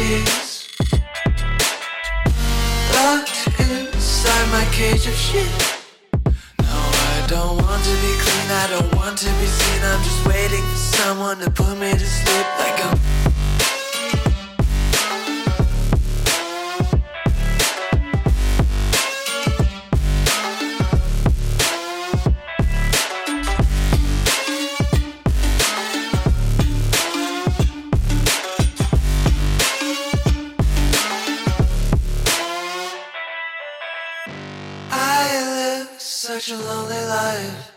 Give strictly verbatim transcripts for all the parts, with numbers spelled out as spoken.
keys locked inside my cage of shit. No, I don't want to be clean, I don't want to be seen. I'm just waiting for someone to put me to sleep like I'm such a lonely life.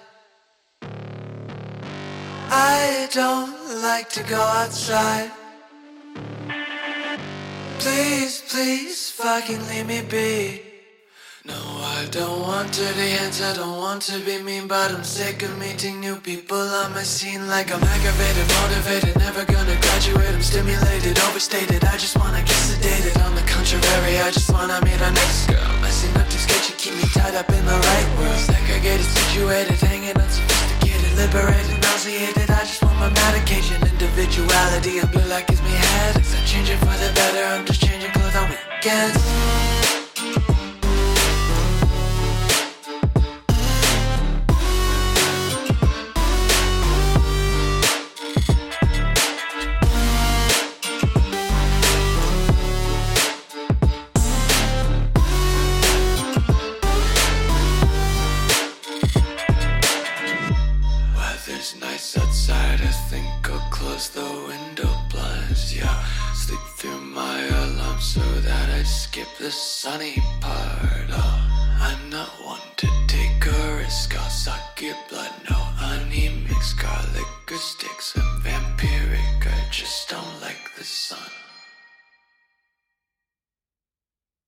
I don't like to go outside. Please, please, fucking leave me be. No, I don't want dirty hands, I don't want to be mean, but I'm sick of meeting new people on my scene. Like I'm aggravated, motivated, never gonna graduate. I'm stimulated, overstated, I just wanna get sedated. On the contrary, I just wanna meet our next girl. Messing up too sketchy, keep me tied up in the right world. Segregated, situated, hanging unsophisticated, liberated, nauseated. I just want my medication, individuality, and blue light gives me headaches. I'm changing for the better, I'm just changing clothes on weekends. Nice outside, I think I'll close the window blinds. Yeah, sleep through my alarm so that I skip the sunny part. Oh, I'm not one